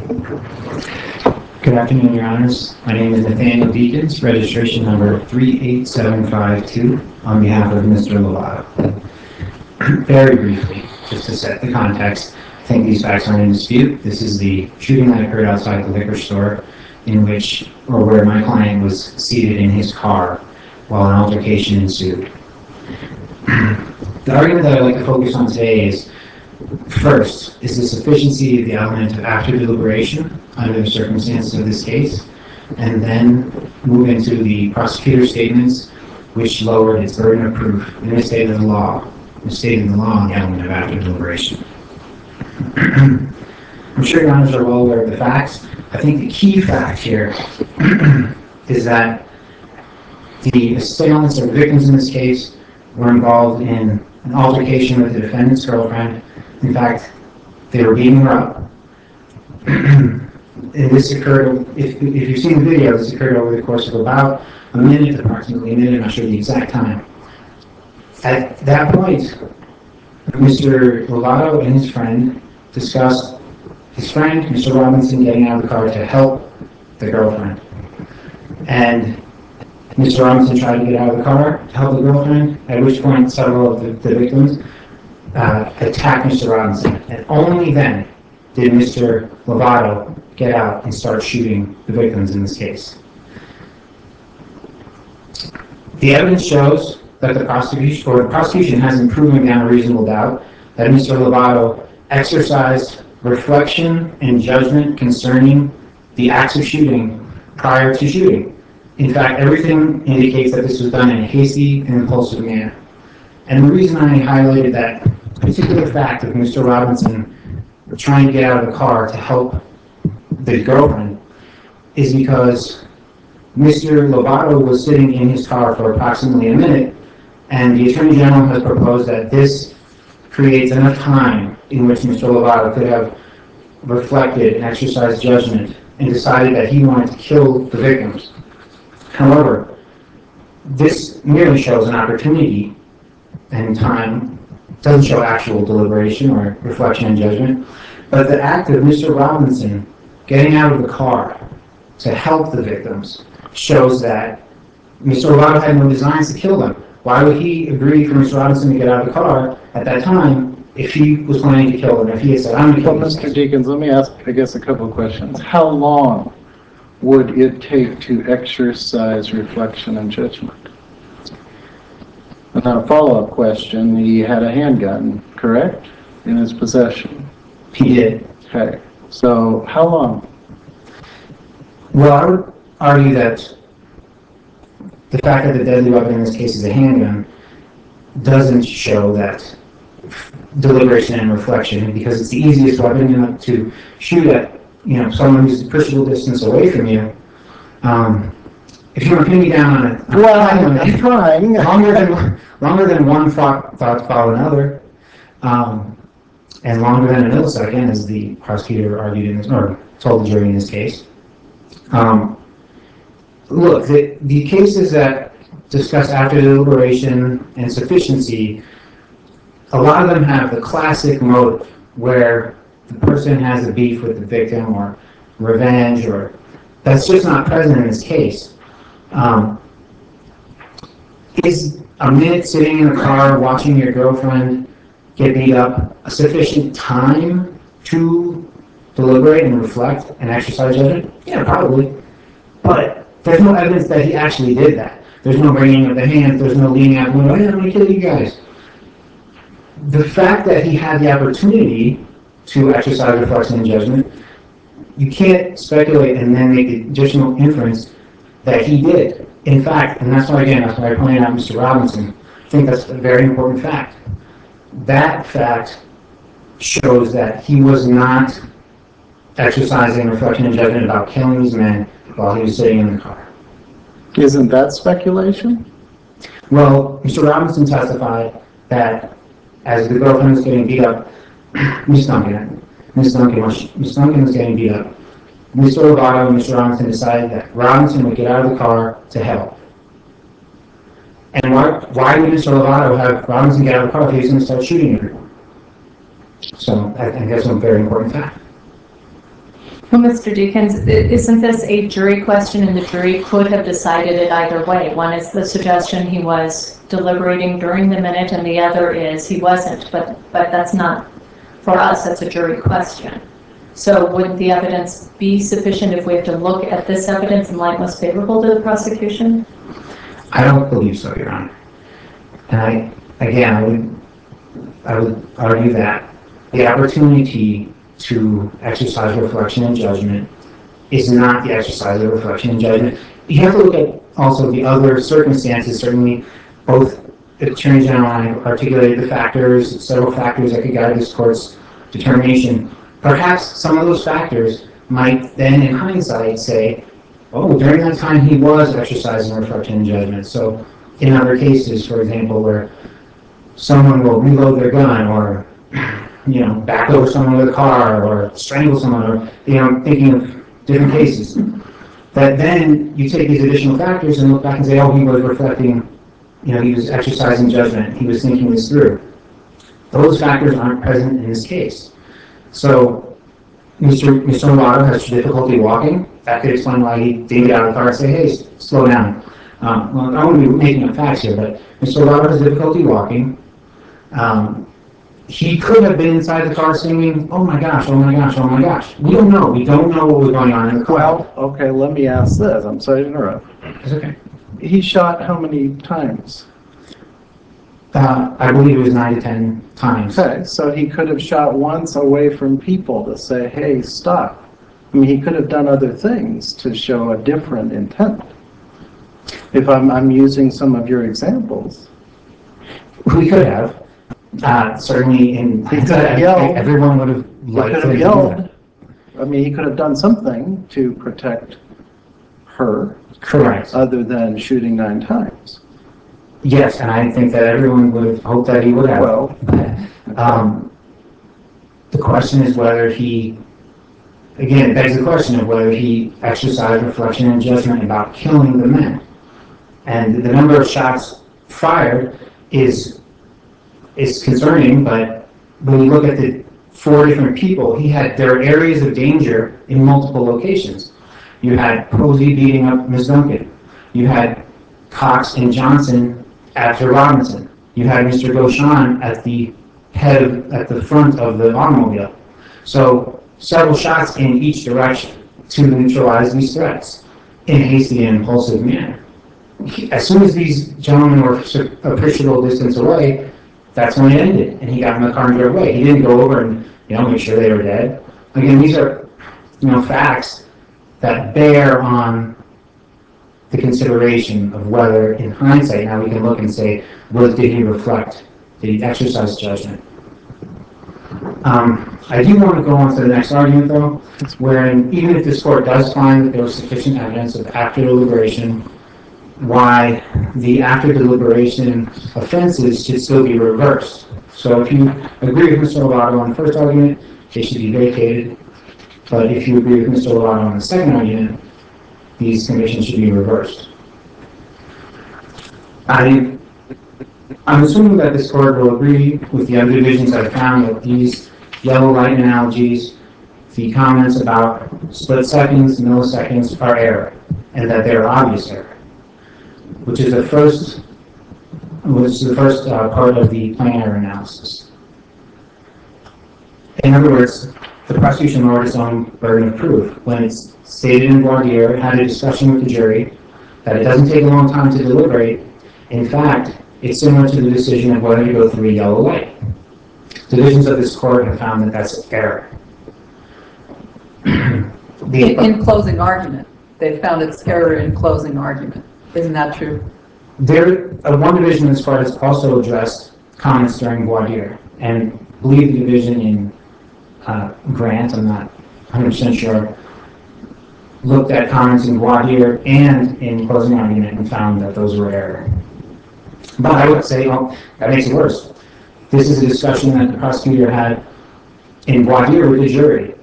Good afternoon, Your Honors. My name is Nathaniel Deakins, registration number 38752, on behalf of Mr. Lovato. Very briefly, just to set the context, I think these facts aren't in dispute. This is the shooting that occurred outside the liquor store where my client was seated in his car while an altercation ensued. The argument that I'd like to focus on today is, first, is the sufficiency of the element of after deliberation under the circumstances of this case, and then move into the prosecutor's statements which lowered its burden of proof in the state of the law on the element of after deliberation. I'm sure Your Honors are well aware of the facts. I think the key fact here is that the assailants or victims in this case were involved in an altercation with the defendant's girlfriend. In fact, they were beating her up. And this occurred, if you've seen the video, this occurred over the course of about approximately a minute, I'm not sure the exact time. At that point, Mr. Lovato and his friend discussed his friend, Mr. Robinson, getting out of the car to help the girlfriend. And Mr. Robinson tried to get out of the car to help the girlfriend, at which point several of the victims attacked Mr. Robinson. And only then did Mr. Lovato get out and start shooting the victims in this case. The evidence shows that the prosecution hasn't proven beyond a reasonable doubt that Mr. Lovato exercised reflection and judgment concerning the acts of shooting prior to shooting. In fact, everything indicates that this was done in a hasty and impulsive manner. And the reason I highlighted that particular fact of Mr. Robinson trying to get out of the car to help the girlfriend is because Mr. Lovato was sitting in his car for approximately a minute, and the Attorney General has proposed that this creates enough time in which Mr. Lovato could have reflected and exercised judgment and decided that he wanted to kill the victims. However, this merely shows an opportunity and time. It doesn't show actual deliberation or reflection and judgment. But the act of Mr. Robinson getting out of the car to help the victims shows that Mr. Lovato had no designs to kill them. Why would he agree for Mr. Robinson to get out of the car at that time if he was planning to kill them? If he had said, I'm going to kill them. Mr. Deakins, let me ask, I guess, a couple of questions. How long would it take to exercise reflection and judgment? And then a follow-up question, he had a handgun, correct, in his possession? He did. Okay, so how long? Well, I would argue that the fact that the deadly weapon in this case is a handgun doesn't show that deliberation and reflection, because it's the easiest weapon to shoot at someone who's a appreciable distance away from you. If you want to pin me down on it, I'm trying. Longer than one thought follow another, and longer than a millisecond, as the prosecutor argued or told the jury in this case. Look, the cases that discuss after deliberation and sufficiency, a lot of them have the classic motive where the person has a beef with the victim or revenge, or that's just not present in this case. Is a minute sitting in a car watching your girlfriend get beat up a sufficient time to deliberate and reflect and exercise judgment? Yeah, probably. But there's no evidence that he actually did that. There's no wringing of the hands, there's no leaning out the window, hey, I'm going to kill you guys. The fact that he had the opportunity to exercise reflection and judgment, you can't speculate and then make the additional inference that he did. In fact, and that's why I pointed out Mr. Robinson, I think that's a very important fact. That fact shows that he was not exercising reflection and judgment about killing these men while he was sitting in the car. Isn't that speculation? Well, Mr. Robinson testified that as the girlfriend was getting beat up, Miss Duncan was getting beat up, Mr. Lovato and Mr. Robinson decided that Robinson would get out of the car to help. And why would Mr. Lovato have Robinson get out of the car if he was going to start shooting her? So I think that's a very important fact. Well, Mr. Deakins, isn't this a jury question, and the jury could have decided it either way? One is the suggestion he was deliberating during the minute, and the other is he wasn't, but that's not, for us, that's a jury question. So would the evidence be sufficient if we have to look at this evidence in light most favorable to the prosecution? I don't believe so, Your Honor. And I would argue that the opportunity to exercise reflection and judgment is not the exercise of reflection and judgment. You have to look at also the other circumstances. Certainly, both the Attorney General and I articulated the factors, several factors that could guide this court's determination. Perhaps some of those factors might then, in hindsight, say, oh, during that time he was exercising reflection and judgment. So in other cases, for example, where someone will reload their gun or back over someone with a car or strangle someone, or, thinking of different cases. That then you take these additional factors and look back and say, oh, he was reflecting, he was exercising judgment, he was thinking this through. Those factors aren't present in this case. So Mr. Lovato has difficulty walking. That could explain why he didn't get out of the car and say, hey, slow down. Well, I won't be making up facts here, but Mr. Lovato has difficulty walking. He could have been inside the car singing, oh my gosh, oh my gosh, oh my gosh. We don't know. We don't know what was going on in the car. Well, okay, let me ask this. I'm sorry to interrupt. It's okay. He shot how many times? I believe it was 9 to 10 times. Okay, so he could have shot once away from people to say, hey, stop. I mean, he could have done other things to show a different intent. If I'm using some of your examples. We could have. Certainly, everyone would have liked to yelled. I mean, he could have done something to protect her. Correct. Other than shooting 9 times. Yes, and I think that everyone would hope that he would have. Well, the question is whether it begs the question of whether he exercised reflection and judgment about killing the men. And the number of shots fired is concerning, but when you look at the 4 different people, there are areas of danger in multiple locations. You had Posey beating up Ms. Duncan. You had Cox and Johnson after Robinson. You had Mr. Gauchon at the front of the automobile. So several shots in each direction to neutralize these threats in a hasty and impulsive manner. As soon as these gentlemen were appreciable distance away, that's when it ended, and he got in the car and drove away. He didn't go over and make sure they were dead. Again, these are facts that bear on the consideration of whether, in hindsight, now we can look and say, did he reflect? Did he exercise judgment? I do want to go on to the next argument, though, wherein even if this court does find that there was sufficient evidence of after deliberation, why the after deliberation offenses should still be reversed. So if you agree with Mr. Lovato on the first argument, they should be vacated. But if you agree with Mr. Lovato on the second argument, these conditions should be reversed. I'm assuming that this court will agree with the other divisions that have found that these yellow light analogies, the comments about split seconds, milliseconds are error, and that they're obvious error, which is the first part of the plain error analysis. In other words, the prosecution lowered its own burden of proof when it's stated in voir dire, had a discussion with the jury, that it doesn't take a long time to deliberate. In fact, it's similar to the decision of whether to go through a yellow light. Divisions of this court have found that that's error. In closing argument, they found it's error in closing argument. Isn't that true? One division as far as also addressed comments during voir dire, and I believe the division in Grant, I'm not 100% sure, looked at comments in voir dire and in closing argument and found that those were error. But I would say, that makes it worse. This is a discussion that the prosecutor had in voir dire with the jury,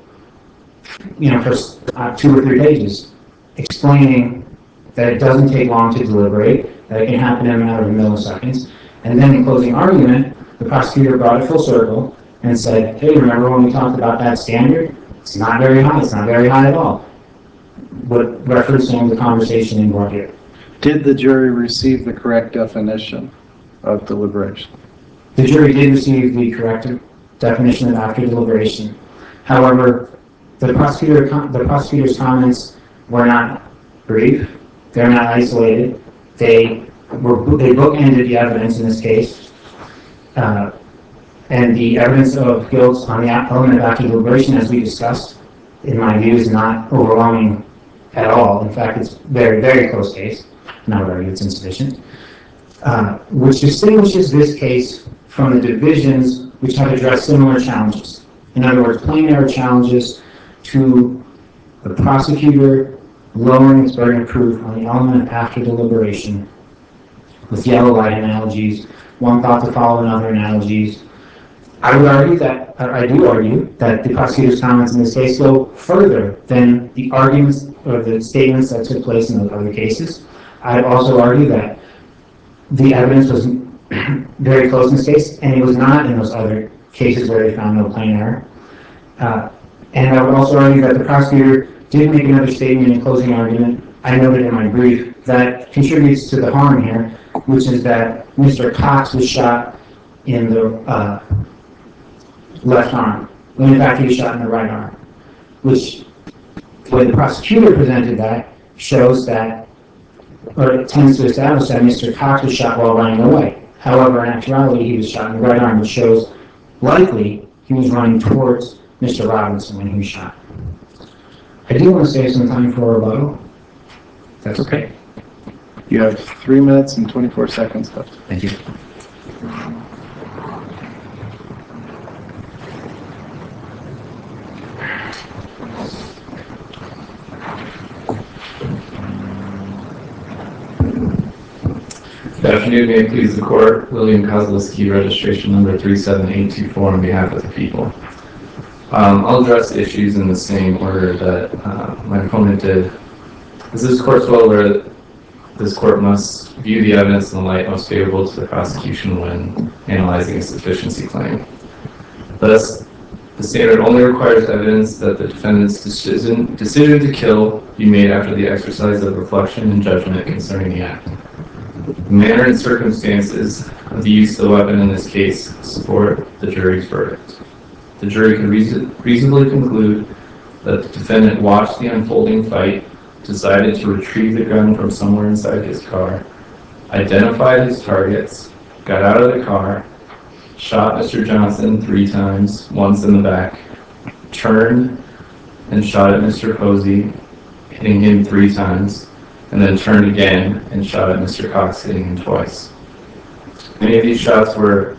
for 2 or 3 pages, explaining that it doesn't take long to deliberate, that it can happen in a matter of milliseconds. And then in closing argument, the prosecutor brought it full circle and said, hey, remember when we talked about that standard? It's not very high. It's not very high at all. But referencing the conversation in Borgia. Did the jury receive the correct definition of deliberation? The jury did receive the correct definition of after deliberation. However, the prosecutor's comments were not brief. They're not isolated. They bookended the evidence in this case. And the evidence of guilt on the element of after deliberation, as we discussed, in my view, is not overwhelming at all. In fact, it's very, very close case. Not very, it's insufficient. Which distinguishes this case from the divisions which have addressed similar challenges. In other words, plain error challenges to the prosecutor lowering its burden of proof on the element of after deliberation with yellow light analogies, one thought to follow another analogies. I do argue that the prosecutor's comments in this case go further than the arguments or the statements that took place in those other cases. I'd also argue that the evidence was very close in this case, and it was not in those other cases where they found no plain error. And I would also argue that the prosecutor did make another statement in closing argument, I noted in my brief, that contributes to the harm here, which is that Mr. Cox was shot in the left arm, when in fact he was shot in the right arm, which, the way the prosecutor presented that, shows that, or it tends to establish that Mr. Cox was shot while running away. However, in actuality, he was shot in the right arm, which shows likely he was running towards Mr. Robinson when he was shot. I do want to save some time for a rebuttal. That's okay. You have 3 minutes and 24 seconds left. Thank you. Good afternoon, may it please the court. William Kozlowski, registration number 37824 on behalf of the people. I'll address issues in the same order that my opponent did. As this court's well aware, this court must view the evidence in the light most favorable to the prosecution when analyzing a sufficiency claim. Thus, the standard only requires evidence that the defendant's decision to kill be made after the exercise of reflection and judgment concerning the act. The manner and circumstances of the use of the weapon in this case support the jury's verdict. The jury could reasonably conclude that the defendant watched the unfolding fight, decided to retrieve the gun from somewhere inside his car, identified his targets, got out of the car, shot Mr. Johnson 3 times, once in the back, turned and shot at Mr. Posey, hitting him 3 times, and then turned again and shot at Mr. Cox, hitting him twice. Many of these shots were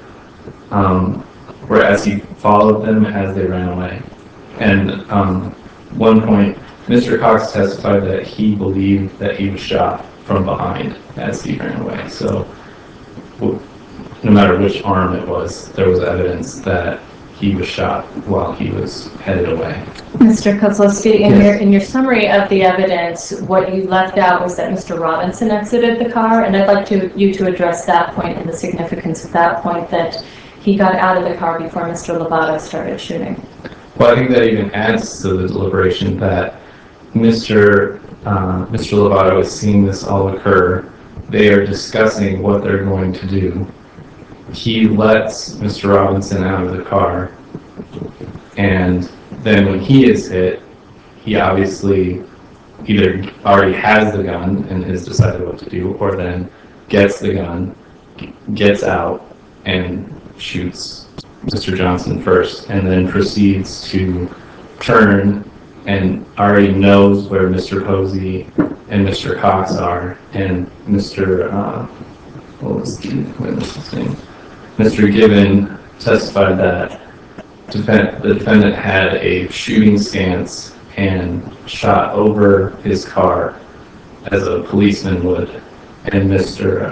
as he followed them as they ran away. And one point, Mr. Cox testified that he believed that he was shot from behind as he ran away. So no matter which arm it was, there was evidence that he was shot while he was headed away. Mr. Kozlowski, in your summary of the evidence, what you left out was that Mr. Robinson exited the car, and I'd like you to address that point and the significance of that point, that he got out of the car before Mr. Lovato started shooting. Well, I think that even adds to the deliberation that Mr. Lovato is seeing this all occur. They are discussing what they're going to do. He lets Mr. Robinson out of the car, and then when he is hit, he obviously either already has the gun and has decided what to do, or then gets the gun, gets out, and shoots Mr. Johnson first, and then proceeds to turn and already knows where Mr. Posey and Mr. Cox are, and Mr. What was the witness's name? Mr. Gibbon testified that the defendant had a shooting stance and shot over his car as a policeman would, and Mr.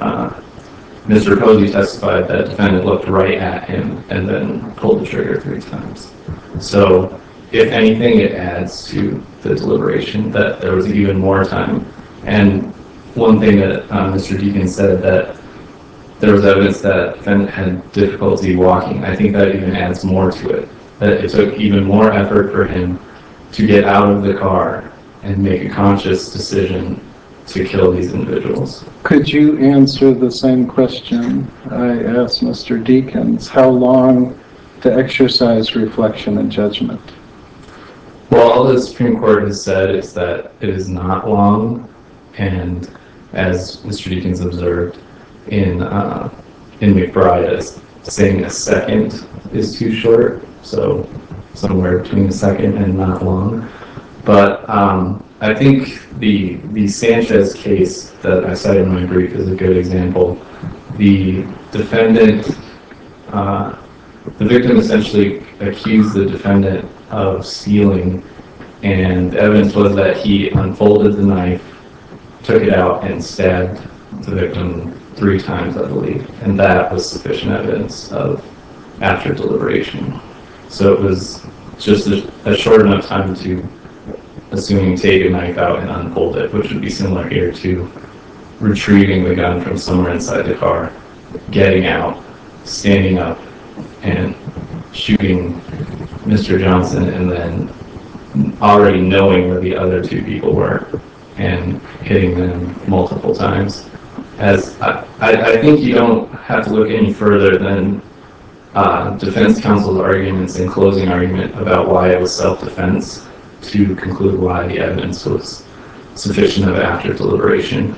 Posey testified that the defendant looked right at him and then pulled the trigger 3 times. So, if anything, it adds to the deliberation that there was even more time. And one thing that Mr. Deacon said, that there was evidence that the defendant had difficulty walking. I think that even adds more to it. That it took even more effort for him to get out of the car and make a conscious decision to kill these individuals. Could you answer the same question I asked Mr. Deakins? How long to exercise reflection and judgment? Well, all the Supreme Court has said is that it is not long, and as Mr. Deakins observed in McBride, as saying a second is too short, so somewhere between a second and not long. But I think the Sanchez case that I cited in my brief is a good example. The defendant, the victim essentially accused the defendant of stealing, and the evidence was that he unfolded the knife, took it out, and stabbed the victim 3 times, I believe, and that was sufficient evidence of after deliberation. So it was just a short enough time to, assuming, take a knife out and unfold it, which would be similar here to retrieving the gun from somewhere inside the car, getting out, standing up, and shooting Mr. Johnson, and then already knowing where the other 2 people were and hitting them multiple times. As I think you don't have to look any further than defense counsel's arguments and closing argument about why it was self-defense to conclude why the evidence was sufficient of after deliberation.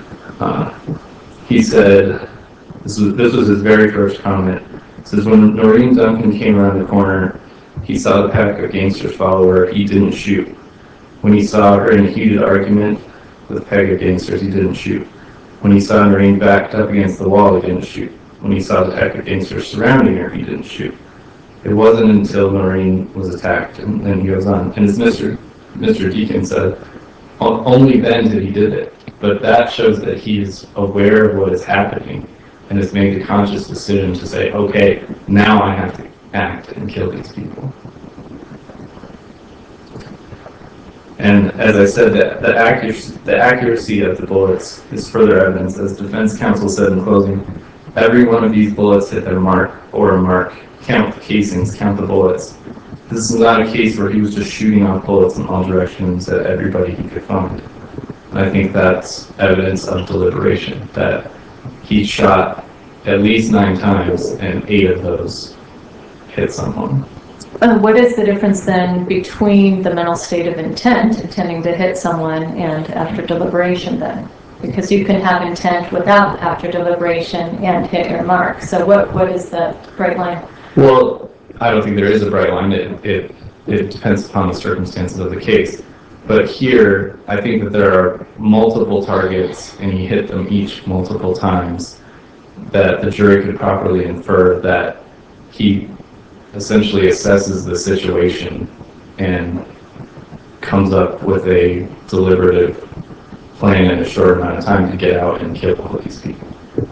He said, this was his very first comment, says, when Noreen Duncan came around the corner, he saw the pack of gangsters follow her, he didn't shoot. When he saw her in a heated argument with a pack of gangsters, he didn't shoot. When he saw Noreen backed up against the wall, he didn't shoot. When he saw the pack of gangsters surrounding her, he didn't shoot. It wasn't until Noreen was attacked, and then he goes on. And as Mr. Deakins said, only then did he did it. But that shows that he's aware of what is happening and has made a conscious decision to say, okay, now I have to act and kill these people. And as I said, the accuracy of the bullets is further evidence. As defense counsel said in closing, every one of these bullets hit their mark or a mark. Count the casings, count the bullets. This is not a case where he was just shooting off bullets in all directions at everybody he could find. And I think that's evidence of deliberation, that he shot at least 9 times and 8 of those hit someone. What is the difference then between the mental state of intent, intending to hit someone, and after deliberation then? Because you can have intent without after deliberation and hit your mark. So what is the bright line? Well, I don't think there is a bright line. It depends upon the circumstances of the case. But here, I think that there are multiple targets, and he hit them each multiple times, that the jury could properly infer that he essentially assesses the situation and comes up with a deliberative plan in a short amount of time to get out and kill all of these people.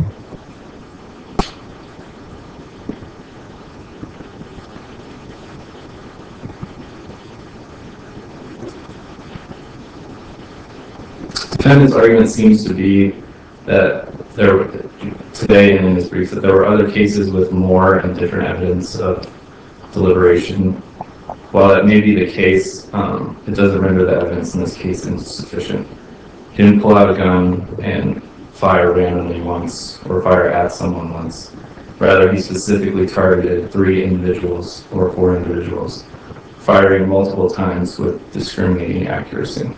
Defendant's argument seems to be that today and in his brief, that there were other cases with more and different evidence of deliberation. While that may be the case, it doesn't render the evidence in this case insufficient. He didn't pull out a gun and fire randomly once or fire at someone once. Rather, he specifically targeted 3 individuals or 4 individuals, firing multiple times with discriminating accuracy.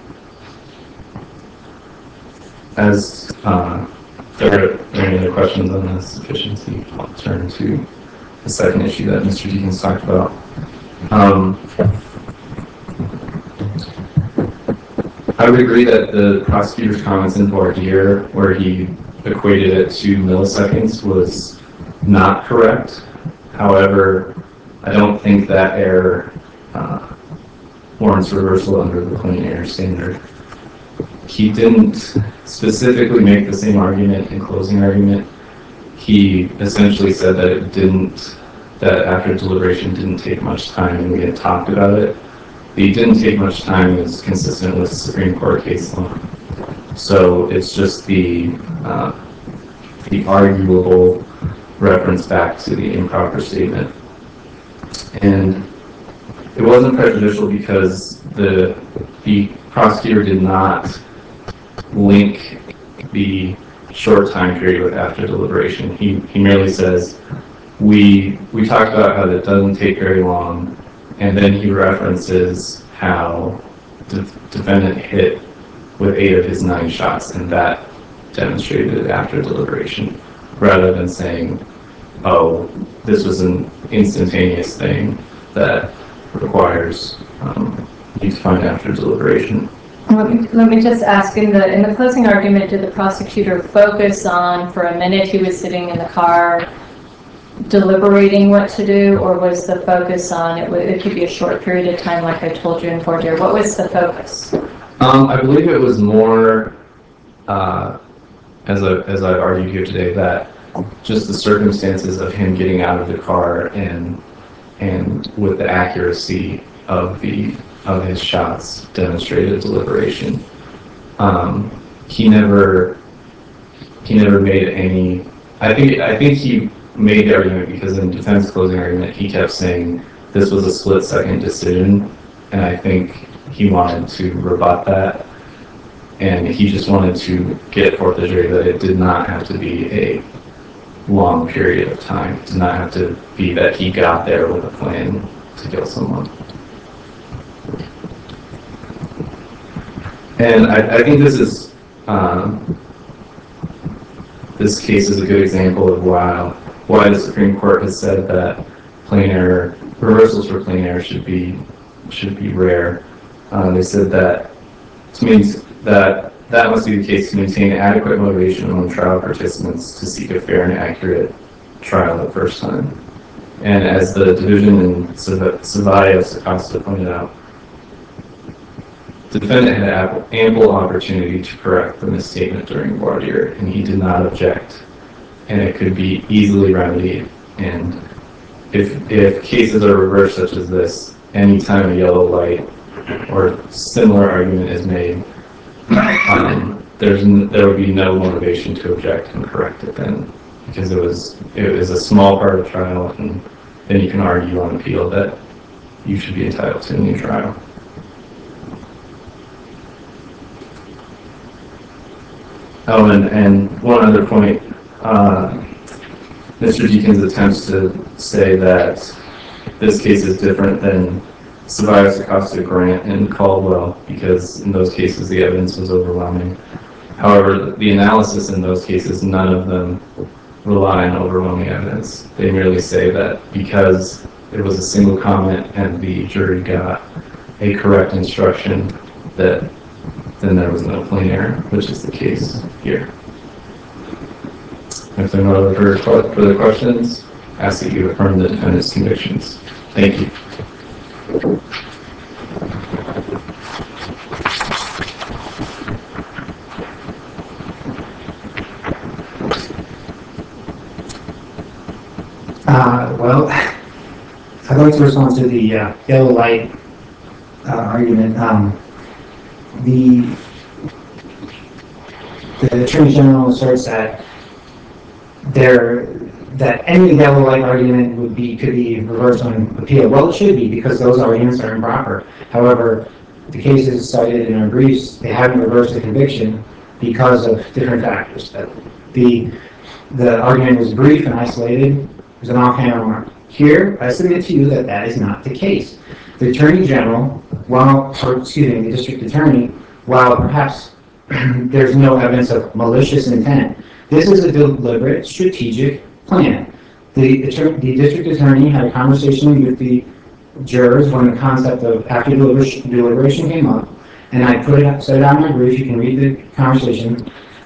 As there are any other questions on the sufficiency, I'll turn to the second issue that Mr. Deakins talked about. I would agree that the prosecutor's comments in voir dire, where he equated it to milliseconds, was not correct. However, I don't think that error warrants reversal under the plain error standard. He didn't specifically make the same argument in closing argument. He essentially said that that after deliberation didn't take much time, and we had talked about it. He didn't take much time is consistent with Supreme Court case law. So it's just the arguable reference back to the improper statement. And it wasn't prejudicial because the prosecutor did not link the short time period with after deliberation. He merely says, we talked about how it doesn't take very long, and then he references how the defendant hit with 8 of his 9 shots, and that demonstrated after deliberation, rather than saying, oh, this was an instantaneous thing that requires you to find after deliberation. Let me just ask, in the closing argument, did the prosecutor focus on, for a minute he was sitting in the car deliberating what to do, or was the focus on, it could be a short period of time like I told you in voir dire? What was the focus? I believe it was more, as I've argued here today, that just the circumstances of him getting out of the car and with the accuracy of his shots demonstrated deliberation. He never made any. I think he made the argument because in defense closing argument he kept saying this was a split-second decision, and I think he wanted to rebut that, and he just wanted to get forth the jury that it did not have to be a long period of time. It did not have to be that he got there with a plan to kill someone. And I think this is this case is a good example of why the Supreme Court has said that reversals for plain error should be rare. They said that that must be the case to maintain adequate motivation among trial participants to seek a fair and accurate trial the first time. And as the division in Ceballos-Acosta pointed out, the defendant had ample opportunity to correct the misstatement during voir dire, and he did not object, and it could be easily remedied. And if cases are reversed such as this, anytime a yellow light or similar argument is made, there would be no motivation to object and correct it then, because it was a small part of trial, and then you can argue on appeal that you should be entitled to a new trial. Oh, and one other point, Mr. Deacon's attempts to say that this case is different than Ceballos-Acosta, Grant, and Caldwell, because in those cases the evidence was overwhelming. However, the analysis in those cases, none of them rely on overwhelming evidence. They merely say that because it was a single comment and the jury got a correct instruction, that then there was no plain error, which is the case here. If there are no other further questions, I ask that you affirm the defendant's convictions. Thank you. Well, I'd like to respond to the yellow light argument. The Attorney General asserts that any yellow light argument could be reversed on appeal. Well, it should be, because those arguments are improper. However, the cases cited in our briefs, they haven't reversed the conviction because of different factors. That the argument was brief and isolated. It was an offhand remark. Here, I submit to you that is not the case. The Attorney General, the District Attorney, while perhaps there's no evidence of malicious intent, this is a deliberate, strategic plan. The District Attorney had a conversation with the jurors when the concept of after deliberation came up, and I said it out in my brief. You can read the conversation.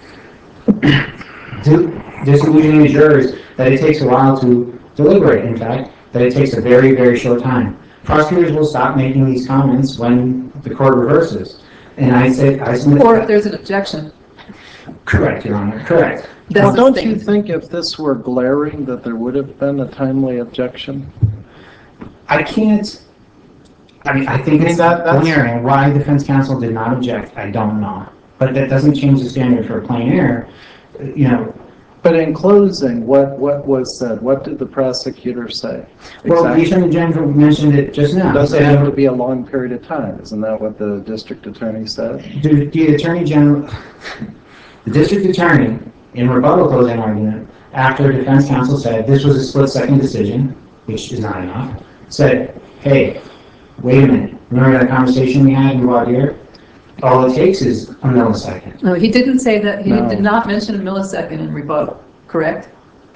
Disillusioning the jurors that it takes a while to deliberate. In fact, that it takes a very, very short time. Prosecutors will stop making these comments when the court reverses. And I submit Or if there's an objection. Correct, Your Honor, correct. Well, don't you think if this were glaring that there would have been a timely objection? I think it's glaring. Why defense counsel did not object, I don't know. But that doesn't change the standard for plain error. But in closing, what was said? What did the prosecutor say? Well, the Attorney General mentioned it just now. Does it have to be a long period of time? Isn't that what the district attorney said? The Attorney General, the district attorney, in rebuttal closing argument, after defense counsel said this was a split-second decision, which is not enough, said, hey, wait a minute, remember that conversation we had in voir dire? All it takes is a millisecond. No, he didn't say that, he No. did not mention a millisecond in rebuttal, correct?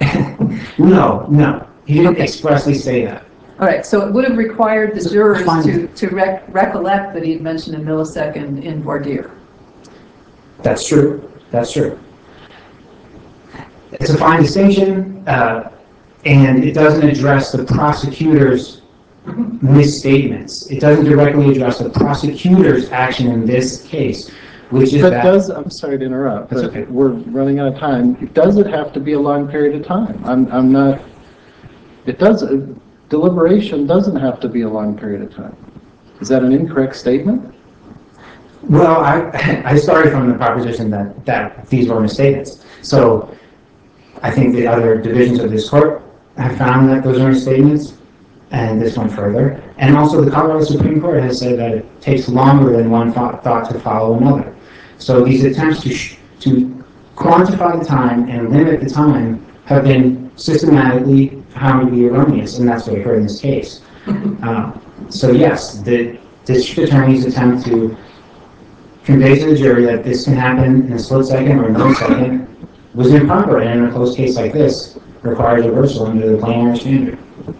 No, he didn't Okay. expressly say that. All right, so it would have required the jurors Fine. to recollect that he had mentioned a millisecond in voir dire. That's true, that's true. It's a fine distinction, and it doesn't address the prosecutor's misstatements. It doesn't directly address the prosecutor's action in this case, which is But that... I'm sorry to interrupt, That's but okay. we're running out of time. Does it have to be a long period of time? I'm not, it does, deliberation doesn't have to be a long period of time. Is that an incorrect statement? Well, I started from the proposition that these were misstatements. So I think the other divisions of this court have found that those are misstatements, and this one further. And also the Colorado Supreme Court has said that it takes longer than one thought to follow another. So these attempts to quantify the time and limit the time have been systematically found to be erroneous, and that's what occurred in this case. So yes, the district attorney's attempt to convey to the jury that this can happen in a split second or a millisecond was improper, and in a closed case like this, requires reversal under the plain error standard.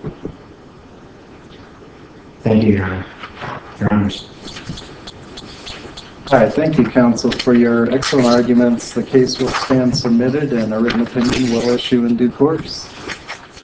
Thank you, Your Honor. Your Honors. All right, thank you, counsel, for your excellent arguments. The case will stand submitted and a written opinion will issue in due course.